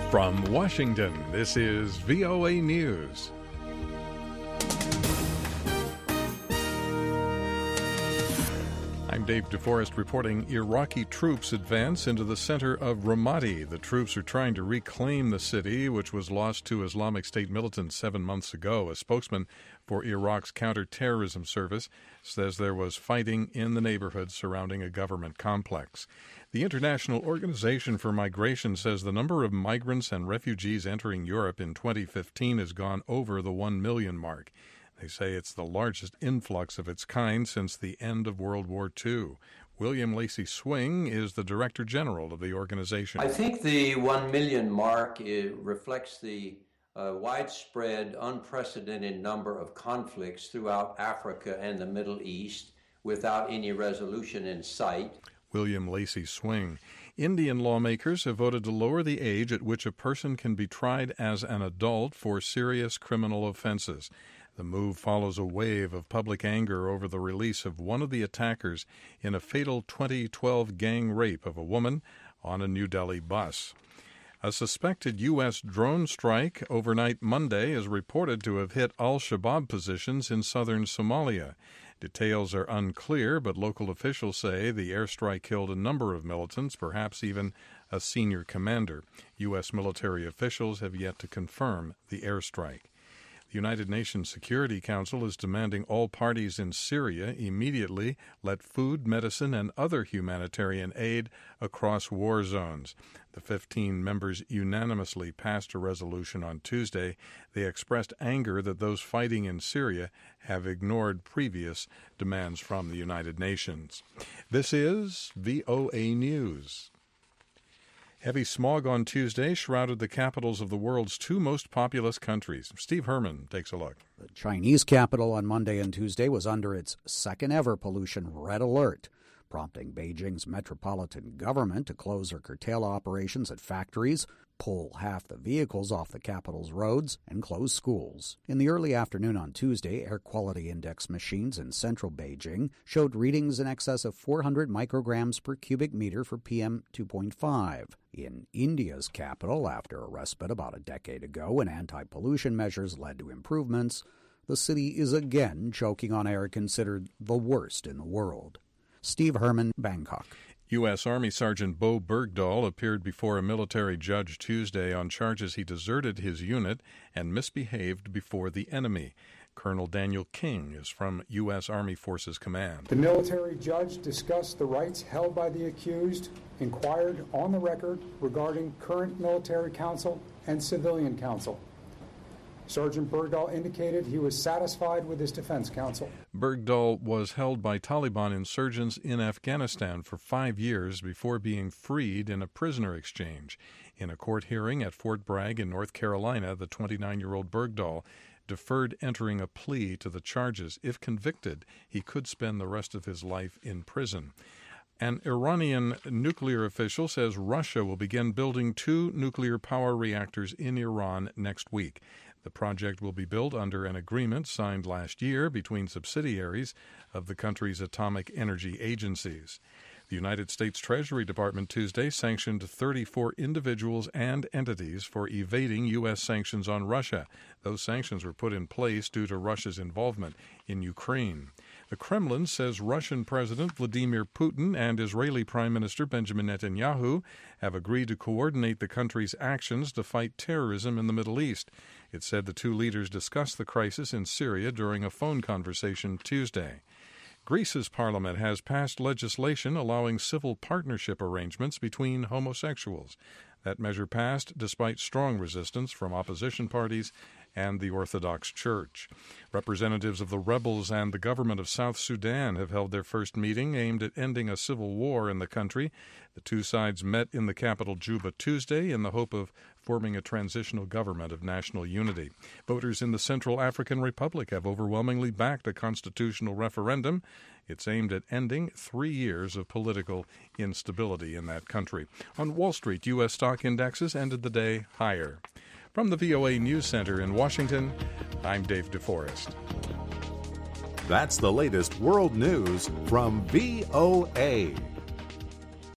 From Washington, this is VOA News. I'm Dave DeForest reporting Iraqi troops advance into the center of Ramadi. The troops are trying to reclaim the city, which was lost to Islamic State militants 7 months ago. A spokesman for Iraq's counterterrorism service says there was fighting in the neighborhood surrounding a government complex. The International Organization for Migration says the number of migrants and refugees entering Europe in 2015 has gone over the 1 million mark. They say it's the largest influx of its kind since the end of World War II. William Lacey Swing is the Director General of the organization. I think the 1 million mark reflects the widespread, unprecedented number of conflicts throughout Africa and the Middle East without any resolution in sight. William Lacey Swing. Indian lawmakers have voted to lower the age at which a person can be tried as an adult for serious criminal offenses. The move follows a wave of public anger over the release of one of the attackers in a fatal 2012 gang rape of a woman on a New Delhi bus. A suspected U.S. drone strike overnight Monday is reported to have hit al-Shabaab positions in southern Somalia. Details are unclear, but local officials say the airstrike killed a number of militants, perhaps even a senior commander. U.S. military officials have yet to confirm the airstrike. The United Nations Security Council is demanding all parties in Syria immediately let food, medicine, and other humanitarian aid across war zones. The 15 members unanimously passed a resolution on Tuesday. They expressed anger that those fighting in Syria have ignored previous demands from the United Nations. This is VOA News. Heavy smog on Tuesday shrouded the capitals of the world's two most populous countries. Steve Herman takes a look. The Chinese capital on Monday and Tuesday was under its second-ever pollution red alert, prompting Beijing's metropolitan government to close or curtail operations at factories, pull half the vehicles off the capital's roads, and close schools. In the early afternoon on Tuesday, air quality index machines in central Beijing showed readings in excess of 400 micrograms per cubic meter for PM 2.5. In India's capital, after a respite about a decade ago when anti-pollution measures led to improvements, the city is again choking on air considered the worst in the world. Steve Herman, Bangkok. U.S. Army Sergeant Bo Bergdahl appeared before a military judge Tuesday on charges he deserted his unit and misbehaved before the enemy. Colonel Daniel King is from U.S. Army Forces Command. The military judge discussed the rights held by the accused, inquired on the record regarding current military counsel and civilian counsel. Sergeant Bergdahl indicated he was satisfied with his defense counsel. Bergdahl was held by Taliban insurgents in Afghanistan for 5 years before being freed in a prisoner exchange. In a court hearing at Fort Bragg in North Carolina, the 29-year-old Bergdahl deferred entering a plea to the charges. If convicted, he could spend the rest of his life in prison. An Iranian nuclear official says Russia will begin building 2 nuclear power reactors in Iran next week. The project will be built under an agreement signed last year between subsidiaries of the country's atomic energy agencies. The United States Treasury Department Tuesday sanctioned 34 individuals and entities for evading U.S. sanctions on Russia. Those sanctions were put in place due to Russia's involvement in Ukraine. The Kremlin says Russian President Vladimir Putin and Israeli Prime Minister Benjamin Netanyahu have agreed to coordinate the country's actions to fight terrorism in the Middle East. It said the two leaders discussed the crisis in Syria during a phone conversation Tuesday. Greece's parliament has passed legislation allowing civil partnership arrangements between homosexuals. That measure passed despite strong resistance from opposition parties and the Orthodox Church. Representatives of the rebels and the government of South Sudan have held their first meeting aimed at ending a civil war in the country. The two sides met in the capital Juba Tuesday in the hope of forming a transitional government of national unity. Voters in the Central African Republic have overwhelmingly backed a constitutional referendum. It's aimed at ending 3 years of political instability in that country. On Wall Street, U.S. stock indexes ended the day higher. From the VOA News Center in Washington, I'm Dave DeForest. That's the latest world news from VOA.